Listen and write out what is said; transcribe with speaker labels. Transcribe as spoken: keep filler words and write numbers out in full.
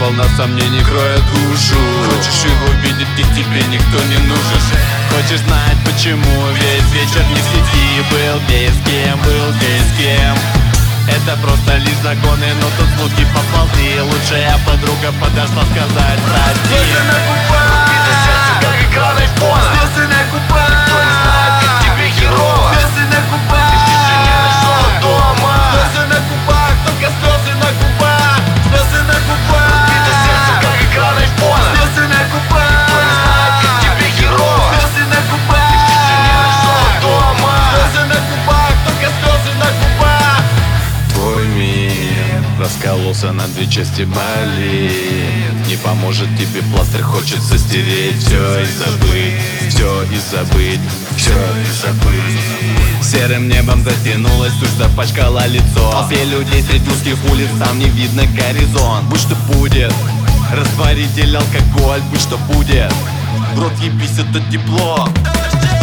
Speaker 1: волна сомнений кроет душу. Хочешь его видеть, и тебе никто не нужен. Хочешь знать, почему весь вечер не в сети. Был без кем, был без кем. Это просто лишь законы, но тут звуки поползли. Лучшая подруга подошла сказать прости.
Speaker 2: Слезы на губах, бито сердце, как экран айфона. Слезы на губах, никто не знает, как тебе херово. Слезы на губах, ты в тишине ночного дома. Слезы на губах, только слезы на губах. Слезы на губах, бито сердце, как экран айфона. Слезы на губах, никто не знает, как тебе херово. Слезы на губах, ты в тишине ночного дома. Слезы на губах, только слезы на губах.
Speaker 1: Твой мир раскололся на две части, болит. Не поможет тебе пластырь, хочется стереть все и забыть, все и забыть, все и забыть. Серым небом затянулась тушь, запачкала лицо. Толпе людей среди узких улиц, там не видно горизонт. Будь что будет, растворитель, алкоголь, будь что будет. В рот ебись, это тепло.